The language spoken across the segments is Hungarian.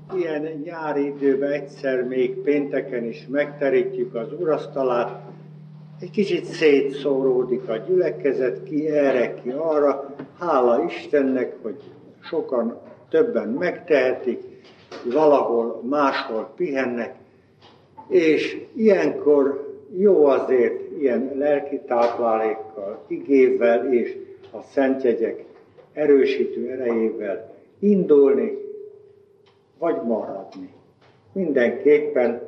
Ilyen nyári időben egyszer még pénteken is megterítjük az urasztalát, egy kicsit szétszóródik a gyülekezet, ki erre, ki arra. Hála Istennek, hogy sokan, többen megtehetik, valahol máshol pihennek, és ilyenkor jó azért ilyen lelki táplálékkal, igével és a szentjegyek erősítő erejével indulni, vagy maradni. Mindenképpen.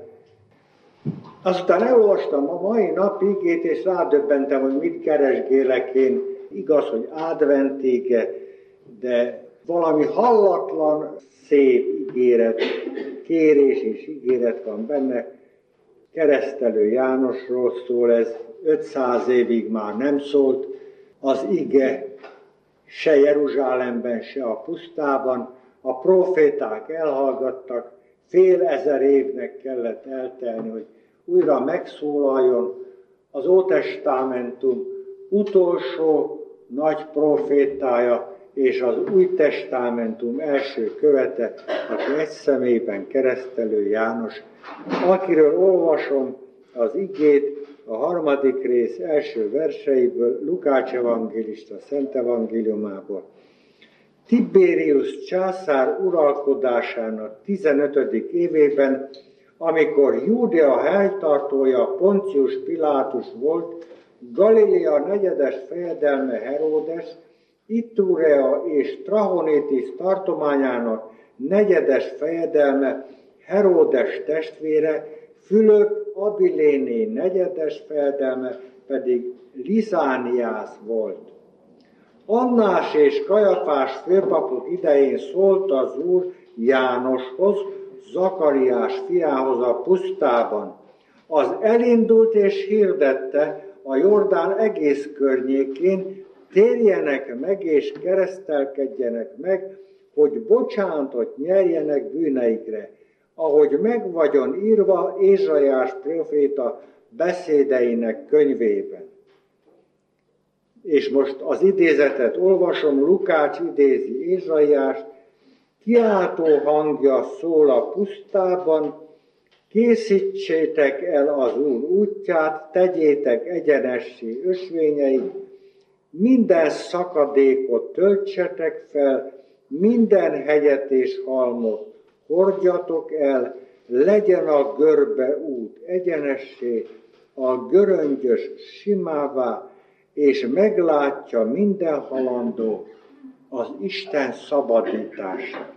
Azután elolvastam a mai napigét, és rádöbbentem, hogy mit keresgélek én. Igaz, hogy adventige, de valami hallatlan, szép ígéret, kérés és ígéret van benne. Keresztelő Jánosról szól ez, 500 évig már nem szólt az ige, se Jeruzsálemben, se a pusztában. A proféták elhallgattak, fél ezer évnek kellett eltelni, hogy újra megszólaljon az Ótestamentum utolsó nagy profétája és az Új Testamentum első követe, aki egy személyben Keresztelő János, akiről olvasom az igét a 3. rész első verseiből, Lukács evangélista Szent Evangéliumából. Tiberius császár uralkodásának 15. évében, amikor Júdea helytartója Poncius Pilátus volt, Galilea negyedes fejedelme Heródes, Itúrea és Trachonitis tartományának negyedes fejedelme Heródes testvére, Fülöp Abiléné negyedes fejedelme pedig Lizániász volt. Annás és Kajafás főpapok idején szólt az Úr Jánoshoz, Zakariás fiához a pusztában. Az elindult és hirdette a Jordán egész környékén, térjenek meg és keresztelkedjenek meg, hogy bocsánatot nyerjenek bűneikre, ahogy meg vagyon írva Ézsaiás próféta beszédeinek könyvében. És most az idézetet olvasom, Lukács idézi Ézsaiást, kiáltó hangja szól a pusztában, készítsétek el az Úr útját, tegyétek egyenessé ösvényeit, minden szakadékot töltsetek fel, minden hegyet és halmot hordjatok el, legyen a görbe út egyenessé, a göröngyös simává, és meglátja minden halandó az Isten szabadítását.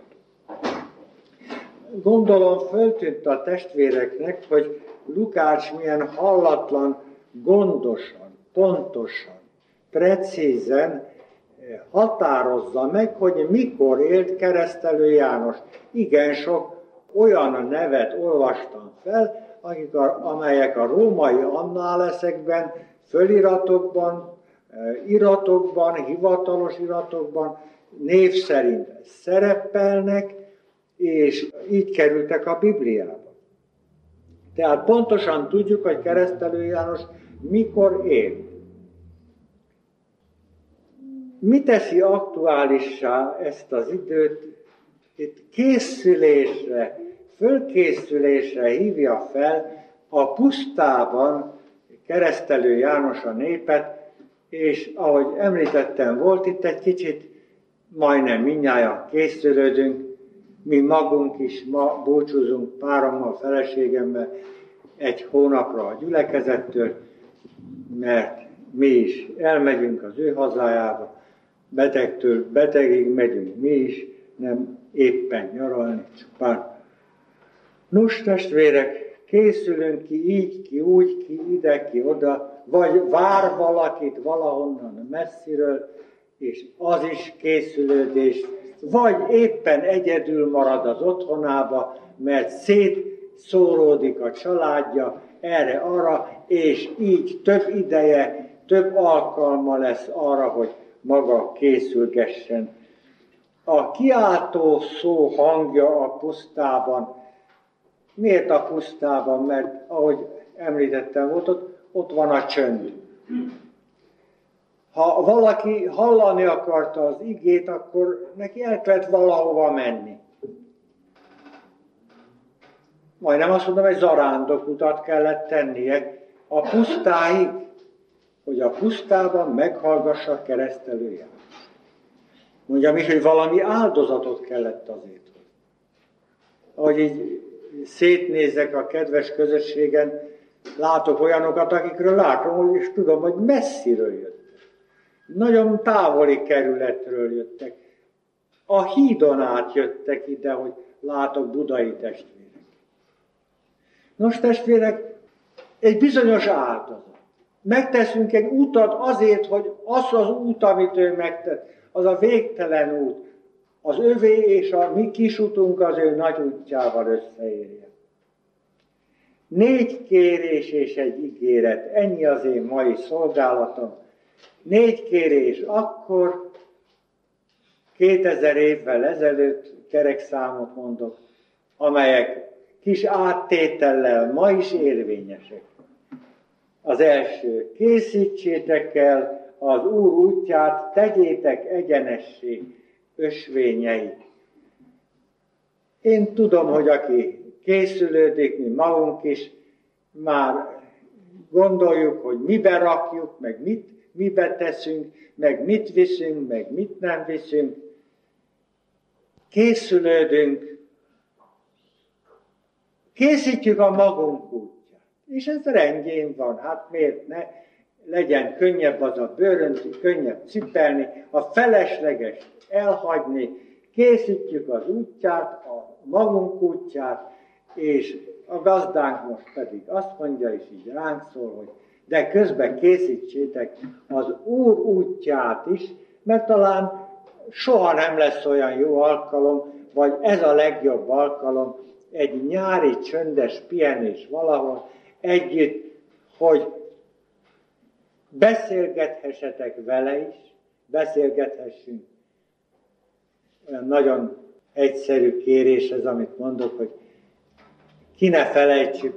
Gondolom föltűnt a testvéreknek, hogy Lukács milyen hallatlan, gondosan, pontosan, precízen határozza meg, hogy mikor élt Keresztelő János. Igen sok olyan nevet olvastam fel, amelyek a római annáleszekben, föliratokban, iratokban, hivatalos iratokban név szerint szerepelnek, és így kerültek a Bibliába. Tehát pontosan tudjuk, hogy Keresztelő János mikor élt. Mi teszi aktuálissá ezt az időt? Itt készülésre, fölkészülésre hívja fel a pusztában Keresztelő János a népet, és ahogy említettem, volt itt egy kicsit, majdnem mindnyájan készülődünk, mi magunk is ma búcsúzunk párommal, feleségemmel egy hónapra a gyülekezettől, mert mi is elmegyünk az ő hazájába, betegtől betegig megyünk mi is, nem éppen nyaralni, csupán. Nos, testvérek, készülünk ki így, ki úgy, ki ide, ki oda, vagy vár valakit valahonnan messziről, és az is készülődés, vagy éppen egyedül marad az otthonába, mert szétszóródik a családja erre-arra, és így több ideje, több alkalma lesz arra, hogy maga készülgessen. A kiáltó szó hangja a pusztában. Miért a pusztában? Mert ahogy említettem, ott van a csönd. Ha valaki hallani akarta az igét, akkor neki el kellett valahova menni. majdnem azt mondom, hogy zarándokutat kellett tennie a pusztáig, hogy a pusztában meghallgassa a keresztelő Jánost. Mondjam is, hogy valami áldozatot kellett azért. Ahogy így szétnézek a kedves közösségen, látok olyanokat, akikről látom, és tudom, hogy messziről jöttek. Nagyon távoli kerületről jöttek. A hídon át jöttek ide, hogy látok budai testvérek. Nos, testvérek, egy bizonyos áldozat. Megteszünk egy utat azért, hogy az út, amit ő megtett, az a végtelen út, az övé és a mi kis utunk az ő nagy útjával összeérjen. 4 kérés és egy ígéret, ennyi az én mai szolgálatom. 4 kérés akkor, 2000 évvel ezelőtt, kerekszámot mondok, amelyek kis áttétellel ma is érvényesek. Az első, készítsétek el az Úr útját, tegyétek egyenessé ösvényeit. Én tudom, hogy aki készülődik, mi magunk is, már gondoljuk, hogy mibe rakjuk, meg mibe teszünk, meg mit viszünk, meg mit nem viszünk. Készülődünk, készítjük a magunk útját. És ez rendjén van, hát miért ne? Legyen könnyebb az a bőrön, könnyebb cipelni, a felesleges elhagyni, készítjük az útját, a magunk útját, és a gazdánk most pedig azt mondja, és így ránk szól, hogy de közben készítsétek az Úr útját is, mert talán soha nem lesz olyan jó alkalom, vagy ez a legjobb alkalom, egy nyári csöndes pihenés valahol együtt, hogy beszélgethessetek vele is, beszélgethessünk. Olyan nagyon egyszerű kérés ez, amit mondok, hogy ki ne felejtsük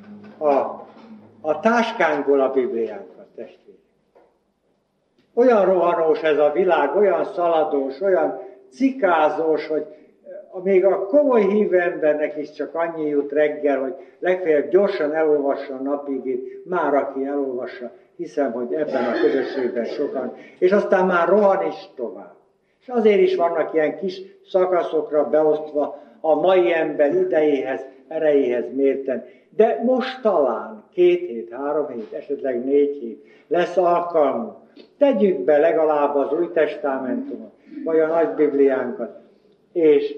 a táskánkból a Bibliánkat, testvérek. Olyan rohanós ez a világ, olyan szaladós, olyan cikázós, hogy még a komoly hívő embernek is csak annyi jut reggel, hogy legfeljebb gyorsan elolvassa a napigét, már aki elolvassa, hiszem, hogy ebben a közösségben sokan, és aztán már rohan is tovább. És azért is vannak ilyen kis szakaszokra beosztva a mai ember idejéhez, erejéhez mérten. De most talán 2 hét, 3 hét, esetleg 4 hét lesz alkalmunk. Tegyük be legalább az Új Testamentumot, vagy a Nagy Bibliánkat, és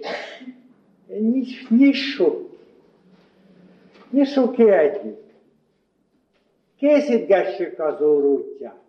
nyissuk ki együtt. Készítgessük az Úr útját.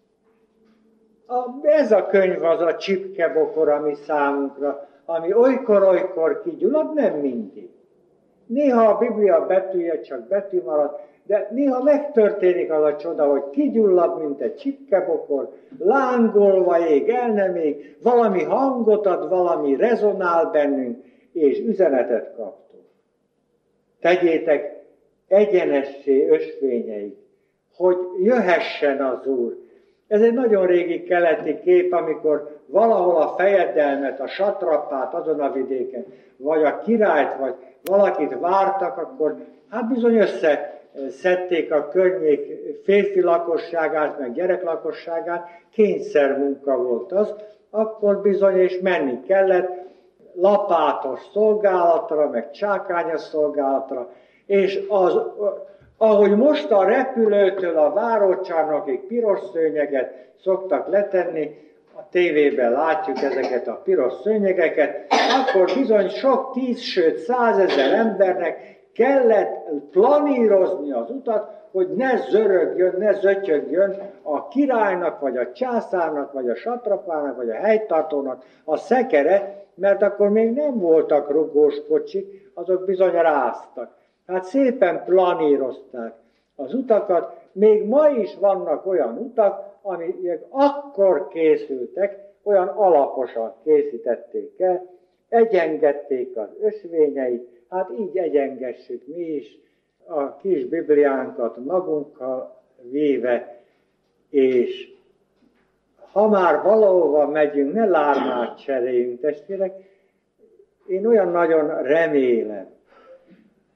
Ez a könyv az a csipkebokor, ami számunkra, ami olykor-olykor kigyullad, nem mindig. Néha a Biblia betűje csak betű marad, de néha megtörténik az a csoda, hogy kigyullad, mint egy csipkebokor, lángolva ég, el nem ég, valami hangot ad, valami rezonál bennünk, és üzenetet kaptunk. Tegyétek egyenessé ösvényeit, hogy jöhessen az Úr. Ez egy nagyon régi keleti kép, amikor valahol a fejedelmet, a satrapát azon a vidéken, vagy a királyt, vagy valakit vártak, akkor hát bizony összeszedték a környék férfi lakosságát, meg gyerek lakosságát, kényszermunka volt az, akkor bizony és menni kellett lapátos szolgálatra, meg csákányos szolgálatra, és ahogy most a repülőtől a várócsarnokig piros szőnyeget szoktak letenni, a tévében látjuk ezeket a piros szőnyegeket, akkor bizony sok 10, sőt 100 000 embernek kellett planírozni az utat, hogy ne zörögjön, ne zötyögjön a királynak, vagy a császárnak, vagy a satrapának, vagy a helytartónak a szekere, mert akkor még nem voltak rugós kocsik, azok bizony ráztak. Hát szépen planírozták az utakat, még ma is vannak olyan utak, amik akkor készültek, olyan alaposan készítették el, egyengették az ösvényeit, hát így egyengessük mi is a kis Bibliánkat magunkkal véve, és ha már valahova megyünk, ne lármát cseréljünk, testvérek, én olyan nagyon remélem,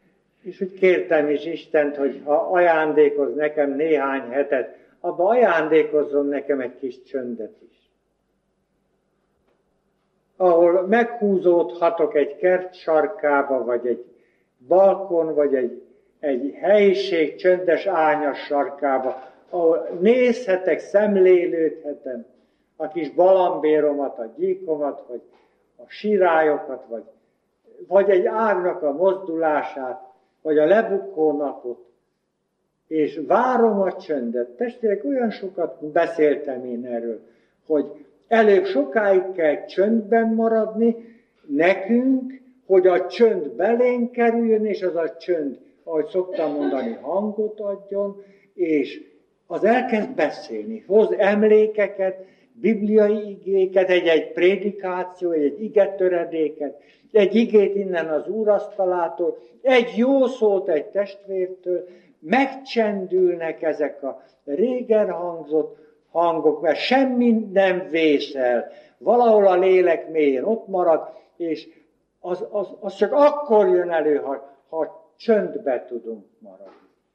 És úgy kértem is Istent, hogy ha ajándékoz nekem néhány hetet, abba ajándékozzon nekem egy kis csöndet is. Ahol meghúzódhatok egy kert sarkába, vagy egy balkon, vagy egy helyiség csöndes ányas sarkába, ahol nézhetek, szemlélődhetem a kis balambéromat, a gyíkomat, vagy a sirályokat, vagy egy ágnak a mozdulását, vagy a lebukó napot, és várom a csöndet. Testvérek, olyan sokat beszéltem én erről, hogy előbb sokáig kell csöndben maradni nekünk, hogy a csönd belénk kerüljön, és az a csönd, ahogy szoktam mondani, hangot adjon, és az elkezd beszélni, hoz emlékeket, bibliai igéket, egy prédikáció, egy igetöredéket, egy igét innen az úrasztalától, egy jó szót egy testvértől, megcsendülnek ezek a régen hangzott hangok, mert semmi nem vészel, valahol a lélek mélyén ott marad, és az csak akkor jön elő, ha csöndbe tudunk maradni.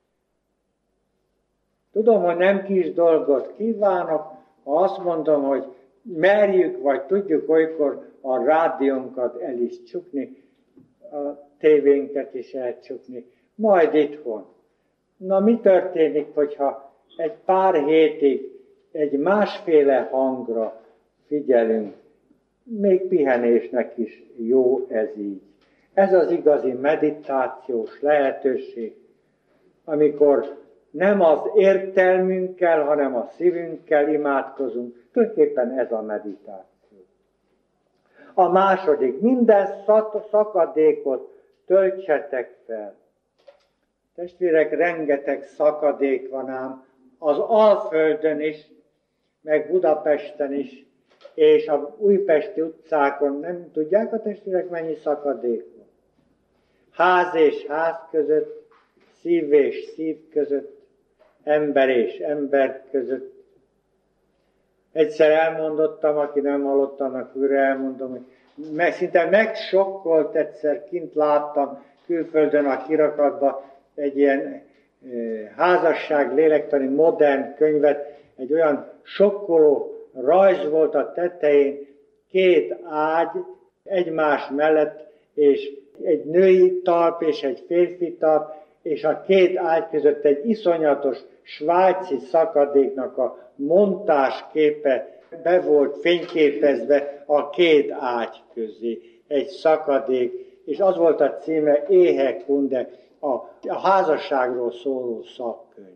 Tudom, hogy nem kis dolgot kívánok, ha azt mondom, hogy merjük, vagy tudjuk olykor a rádiónkat el is csukni, a tévénket is elcsukni, majd itthon. Na, mi történik, hogyha egy pár hétig egy másféle hangra figyelünk? Még pihenésnek is jó ez így. Ez az igazi meditációs lehetőség, amikor nem az értelmünkkel, hanem a szívünkkel imádkozunk. Tulajdonképpen ez a meditáció. A második, minden szakadékot töltsetek fel. Testvérek, rengeteg szakadék van ám az Alföldön is, meg Budapesten is, és a újpesti utcákon. Nem tudják a testvérek, mennyi szakadék van? Ház és ház között, szív és szív között, ember és ember között. Egyszer elmondottam, aki nem hallott, annak újra elmondom, hogy szinte megsokkolt, egyszer kint láttam külföldön a kirakatban egy ilyen házasság lélektani modern könyvet, egy olyan sokkoló rajz volt a tetején, 2 ágy egymás mellett, és egy női talp és egy férfi talp, és a 2 ágy között egy iszonyatos svájci szakadéknak a montásképe be volt fényképezve a 2 ágy közé, egy szakadék, és az volt a címe Éhekunde, a házasságról szóló szakkönyv.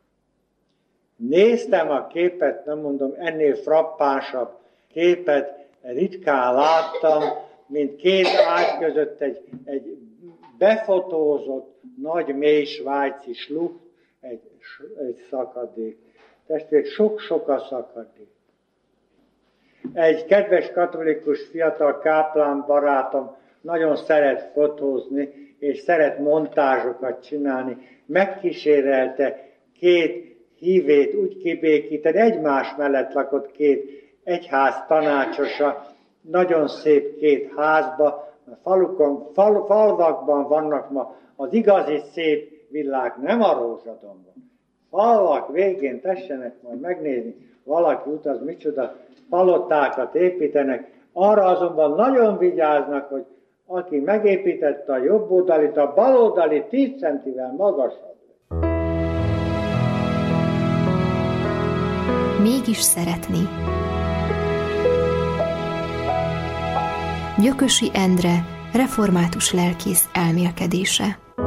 Néztem a képet, nem mondom, ennél frappánsabb képet ritkán láttam, mint 2 ágy között egy befotózott, nagy, mély svájci sluch, egy szakadék. Testvérek, sok-sok a szakadék. Egy kedves katolikus fiatal káplán barátom nagyon szeret fotózni, és szeret montázsokat csinálni. Megkísérelte 2 hívét úgy kibékíteni, egymás mellett lakott 2 egyház tanácsosa, nagyon szép 2 házba, falvakban vannak ma az igazi szép világ, nem a Rózsadombon. Falvak végén tessenek majd megnézni, valaki utaz, micsoda palotákat építenek, arra azonban nagyon vigyáznak, hogy aki megépítette a jobb oldalit, a bal oldali 10 centivel magasabb. Mégis szeretni. Gyökösi Endre, református lelkész elmélkedése.